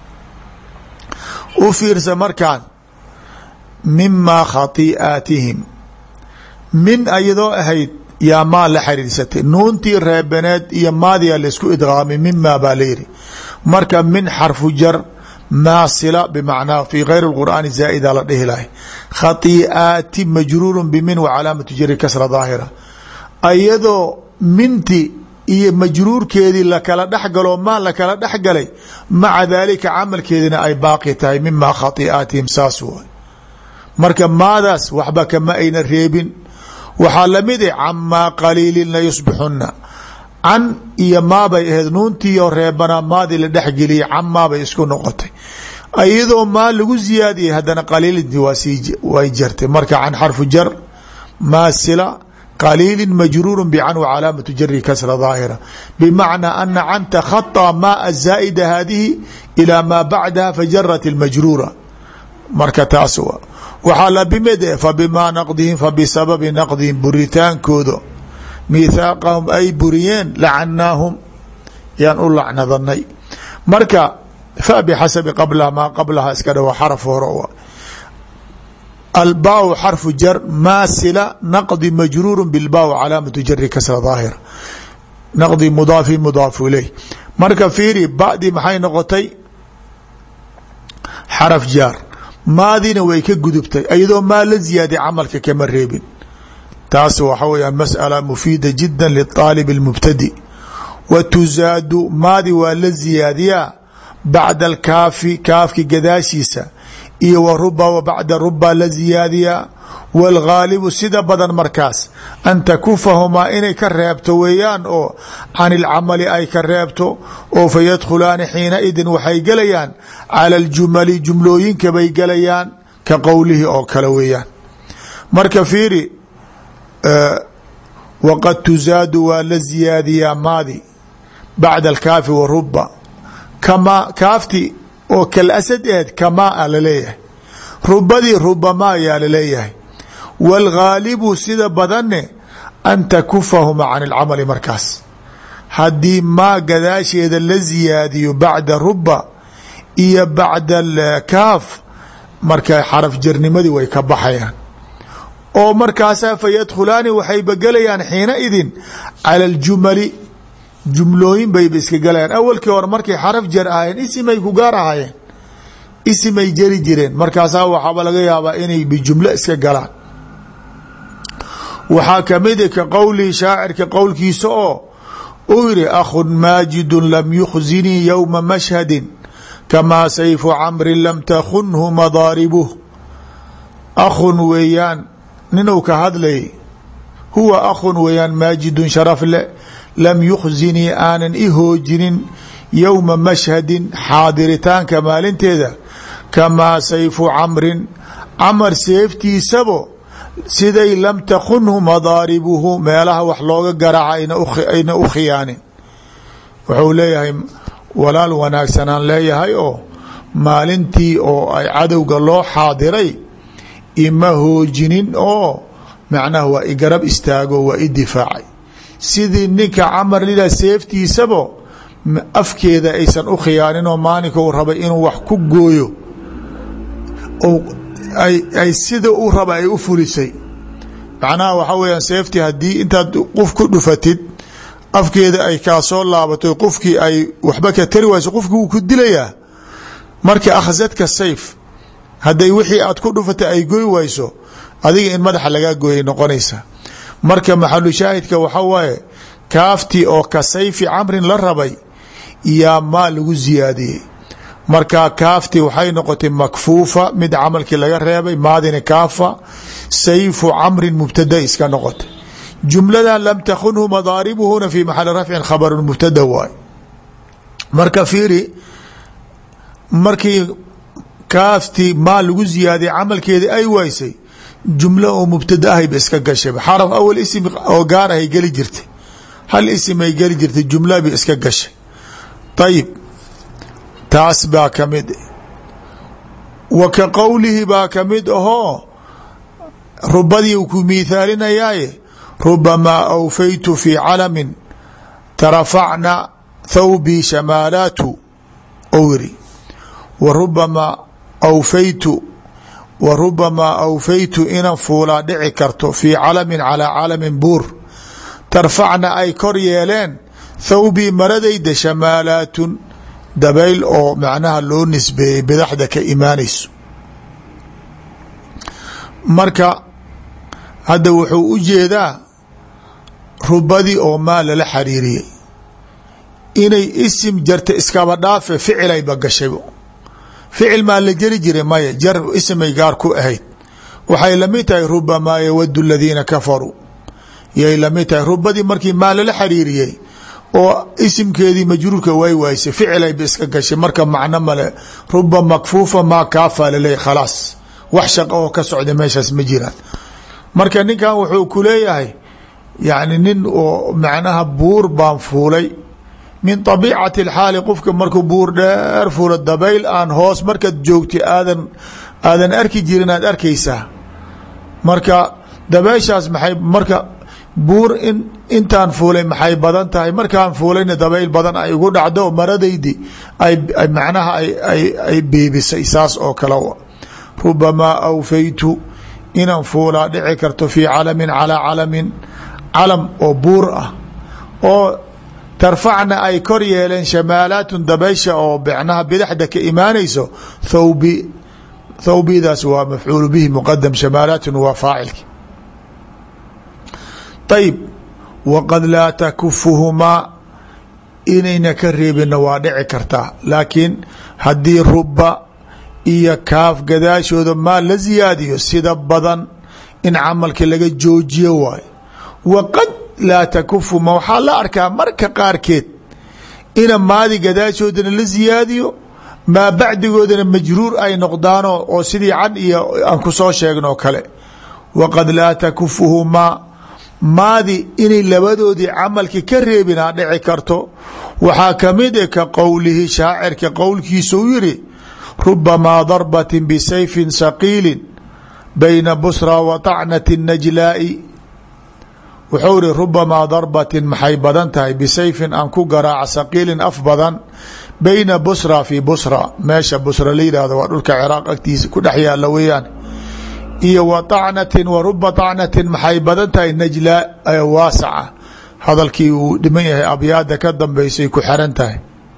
u fiirsa markaan mima khatii'aatihim min ayadoo ahayd yaa maa la xiriirsatay nuuntii reebaneed iyo maadiyaa laysku idqaamay mimaa baa layidhi marka min xarfu jar maa sila bimacnaa fi gayri اlqur'aani zaa'ida la dhihi lahay khatii'aati majruuru bimin wa calaamatu jari kasra daahira ayadoo minti iyo majruurkeedii lakala dhexgaloo maa lakala dhexgalay maca daalika camalkeedina ay baaqi tahay mimaa khatii'aatihim saas waay marka maadaas waxba kama ayna reebin waxaa lamid ah camaa qaliilin layusbixuna can iyo maabay ahayd nuuntiioo reebanaa maadii la dhexgeliyay camaabay isku noqotay iyadoo maa lagu ziyaadiyey haddana qaliilintii waa sii way jartay marka can xarfu jar maa sila qaliili majruuru bcan wcalaamatu jari kasra daahira bmacnaa ana canta khaطa maa zaa'ida haadihi ilaa maa bacdaha fajarat اlmajruura marka taas waxaa labimid fabimaa naqdihim fabisababi naqdihim buritaankooda miithaaqahum ay buriyeen lacanaahum yaan u lacnadanay marka fa bixasabi qablaha maa qablaha iska dhawa xaraf hore albaaw xarfu jar maa sila naqdi majruuru bilbaaw calaamatu jari kasra daahira naqdi mudaafi mudaafu ileyh marka fiiri badi maxay noqotay xaraf jaar maadina way ka gudubtay iyadoo maa la ziyaadi camalka kama reebin taas waxa weya masأala mufiida jida liطaalib اlmubtadi wa tuzaadu maadi waa la ziyaadiyaa bacda alkaafi kaafki gadaashiisa iyo wa ruba wa bacda ruba la ziyaadiyaa wاlgaalibu sida badan markaas an takufahumaa inay ka reebto weeyaan oo can ilcamali ay ka reebto oo fayadkhulaani xiina idin waxay gelayaan cala اljumali jumlooyinka bay gelayaan ka qowlihi oo kale weeyaan marka fiiri waqad tuzaadu waa la ziyaadiyaa maadi bacda alkaafi wa ruba kama kaafti oo kalasad aheed kamaa a laleeyahay rubadii rubamaa yaa laleeyahay wاlgaalibu sida badanne an takufahuma can اlcamali markaas haddii maa gadaasheeda la ziyaadiyo bacda ruba iyo bacda kaaf marka xaraf jarnimadii way ka baxayaan oo markaasaa fayadkhulaani waxayba gelayaan xiina idin cala اljumali jumlooyin bayba iska galayaan awalkii hore markay xaraf jar ahaayeen isimay ku gaar ahaayeen isimay jari jireen markaasaa waxaaba laga yaabaa inay bijumlo iska galaan waxaa kamida ka qowlii shaacirka qowlkiisa oo uu yihi akhun maajidu lam yukhzinii yowma mashhadin kamaa sayfu camrin lam takunhu madaaribuh akhun weeyaan ninuu ka hadlayay huwa akhun weeyaan maajidun sharaf le lam yukhzinii aanan i hoojinin yowma mashhadin xaadiritaanka maalinteeda kamaa sayfu camrin camar seeftiisabo siday lam takunhu madaaribuhu meelaha wax looga garaaca ayna u khiyaanin wuxuu leeyahay walaal wanaagsanaan leeyahay oo maalintii oo ay cadowga loo xaadiray ima hoojinin oo macnaha waa i garab istaago waa i difaacay sidii ninka camar lila seeftiisabo afkeeda aysan u khiyaanin oo maalinka uu rabay inuu wax ku gooyo ay sida u raba ay u fulisay macnaha waxaa weyaan seeftii haddii intaad qof ku dhufatid afkeeda ay kaa soo laabato qofkii ay waxba ka tari wayso qofkii wuu ku dilayaa marka akhsadka sayf hadday wixii aad ku dhufatay ay goy wayso adiga in madaxa lagaa gooyay noqonaysa marka maxalu shaahidka waxaa waaye kaaftii oo ka sayfi camrin la rabay yaa maa lagu ziyaadiyey marka kaaftii waxay noqotay makfuufa mid camalkii laga reebay maadina kaafa sayfu camrin mubtada iska noqotay jumlada lam takunhu madaaribuhuna fi maxali rafcin khabaru mubtada waay marka fiiri markii kaaftii maa lagu ziyaadiyay camalkeedii ay waysay jumlo oo mubtada ahayba iska gashay xaraf awal isim oo gaar ahay geli jirtay hal isim ay geli jirtay jumla bay iska gashay ayib taas baa ka mid wa ka qowlihi baa ka mid ahoo rubadii u ku miithaalinayaaye rubamaa awfaytu fii calamin tarafacna thawbii shamaalaatu owri wa rubamaa awfaytu wa rubamaa awfaytu inan fuulaa dhici karto fii calamin calaa calamin buur tarfacna ay kor yeeleen thawbii maradayda shamaalaatun dabayl oo macnaha loo nisbeeyey bidaxda ka imaanayso. marka hadda wuxuu u jeedaa rubadii oo maa lala xariiriyey inay isim jarta iskaba dhaafe ficilayba gashaybo. ficil maa la jeri jiray maya jar isimay gaar ku ahayd. waxay lamid tahay rubamaa yawadu aladiina kafaruu yay lamid tahay rubadii markii maa lala xariiriyey oo isimkeedii majruurka way waayse ficilayba iska gashay marka macno male. ruba makfuufa maa kaafaa laleeyahy khalaas wax shaqo oo ka socda meeshaas ma jiraan. marka ninkan wuxuu ku leeyahay yani nin oo macnaha buur baan fuulay min طabiicati اlxaali qofka markuu buur dheer fuula dabayl aan hoos markaad joogta aadan aadan arki jirin aad arkaysaa. marka dabayshaas maxay marka buur in intaan fuulay maxay badan tahay markaan fuulayna dabayl badan ay igu dhacdo maradaydi ay macnaha ay beebisay saas oo kale. rubamaa awfaytu inaan fuulaa dhici karto fii calamin calaa calamin calam oo buur ah oo tarfacna ay kor yeeleen shamaalaatun dabaysha oo macnaha bidaxda ka imaanayso thawbi thawbidaas waa mafcuul bihi muqadam shamaalaatun waa faacilki. ayib waqad laa takufuhumaa inayna ka reebinna waa dhici kartaa laakiin haddii ruba iyo kaaf gadaashooda maa la ziyaadiyo sida badan in camalka laga joojiyo waayo. waqad laa takufu ma waxaa la arkaa marka qaarkeed ina maadi gadaashoodana la ziyaadiyo maa bacdigoodana majruur ay noqdaano oo sidii can iyo aan ku soo sheegno kale. waqad laa takufuhumaa maadi inay labadoodii camalki ka reebinaa dhici karto. waxaa kamid e ka qowlihi shaacirka qowlkiisa u yiri rubamaa darbatin bisayfin saqiilin bayna busra wa طacnati najlaa'i. wuxuu iri rubamaa darbatin maxay badan tahay bisayfin aan ku garaaca saqiilin af badan bayna busra fi busra meesha busra la yihahdo waa dhulka ciraaq agtiisa ku dhex yaala weeyaan iyo wa طacnatin wa ruba طacnatin maxay badan tahay najlaa waasaca. hadalkii uu dhiman yahay abyaada ka dambeysay ku xeran tahay.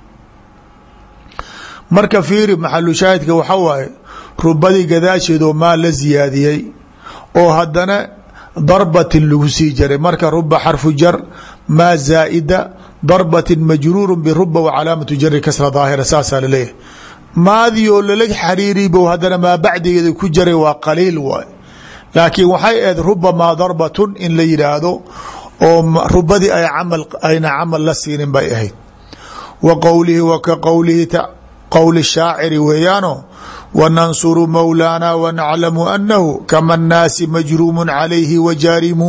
marka fiiri maxalu shaahidka waxa waaye rubadii gadaasheedoo maa la ziyaadiyey oo haddana darbatin lagu sii jaray. marka ruba xarfu jar maa zaa'ida darbatin majruuru biruba wa calaamatu jari kasra daahira saasaa laleeyahay. maadii oo lala xariiribo haddana maa bacdigeeda ku jaray waa qaliil waay. laakiin waxay ahayd rubamaa darbatun in la yidhaahdo oo rubadii ay camal ayna camal la siinin bay ahayd. wa qowlihi wa ka qowlihi qowli shaaciri weeyaano wanansuru mawlaana wanaclamu anahu kama nnaasi majruumu calayhi wajaarimu.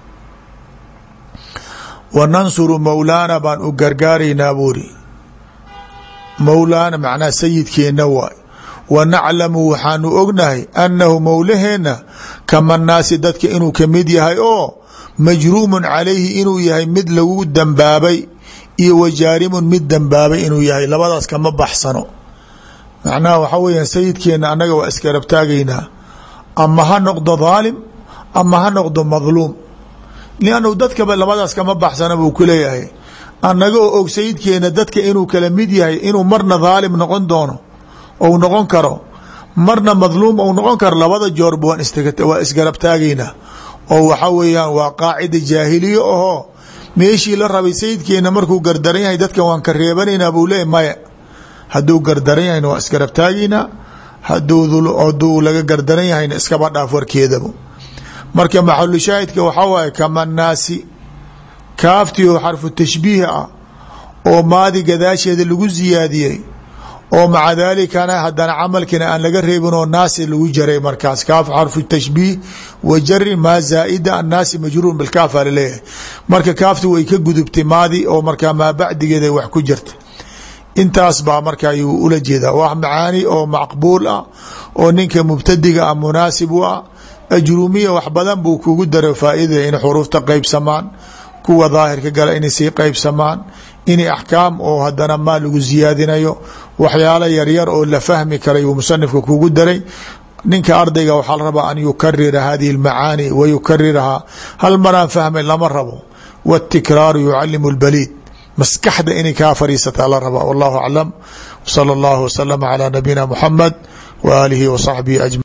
wanansuru mawlaana baan u gargaaraynaa buuri mawlaana macnaha sayidkeenna waay. wanaclamu waxaanu ognahay annahu mawlaheenna kama nnaasi dadka inuu kamid yahay oo majruumun calayhi inuu yahay mid lagu dambaabay iyo wajaarimun mid dambaabay inuu yahay. labadaas kama baxsano. macnaha waxaa weeyaan sayidkeena annaga waa iska rabtaagaynaa ama ha noqdo dhaalim ama ha noqdo madluum. liannu dadkaba labadaas kama baxsana buu ku leeyahay. annaga oo og sayidkeena dadka inuu kala mid yahay inuu marna dhaalim noqon doono ou noqon karo marna madluum ou noqon karo labada joorba waa isgarabtaagaynaa. oo waxa weeyaan waa qaacida jaahiliye ahoo meeshii la rabay sayidkeena markuu gardaran yahay dadkan waan ka reebanaynaa buu leeyahy maya. hadduu gardaran yahayna waa isgarabtaagaynaa haduu laga gardaran yahayna iskaba dhaaf warkeedaba. marka maxalu shaahidka waxaa waaye kama naasi kaaftii oo xarfu tashbiih ah oo maadi gadaasheeda lagu ziyaadiyey oo maca daalikana haddana camalkina aan laga reebin oo naasi lagu jaray. markaas kaaf xarfu tashbiih wa jari maa zaa'ida annaasi majruur bilkaafa laleeyahay. marka kaafti way ka gudubtay maadi oo markaa maa bacdigeeda wax ku jirta. intaas baa marka ayuu ula jeedaa wax macaani oo maqbuul ah oo ninka mubtadiga ah munaasib u ah. ajruumiya wax badan buu kugu dara faa'iida in xuruufta qeybsamaan kuwa daahirka gala inay sii qeybsamaan inay axkaam oo haddana maa lagu ziyaadinayo waxyaalo yaryar oo la fahmi karay uu musanifka kugu daray. ninka ardayga waxaa la rabaa an yukarira hadihi اlmacaani wa yukarirahaa hal maraan fahmay lama rabo wاtikraaru yucalimu اlbaliid maskaxda inay kaa fariisataa la rabaa. wallahu aclam. wsala اllahu wslama calى nabiyina muxamed w aalihi w saxbihi ajmaciin.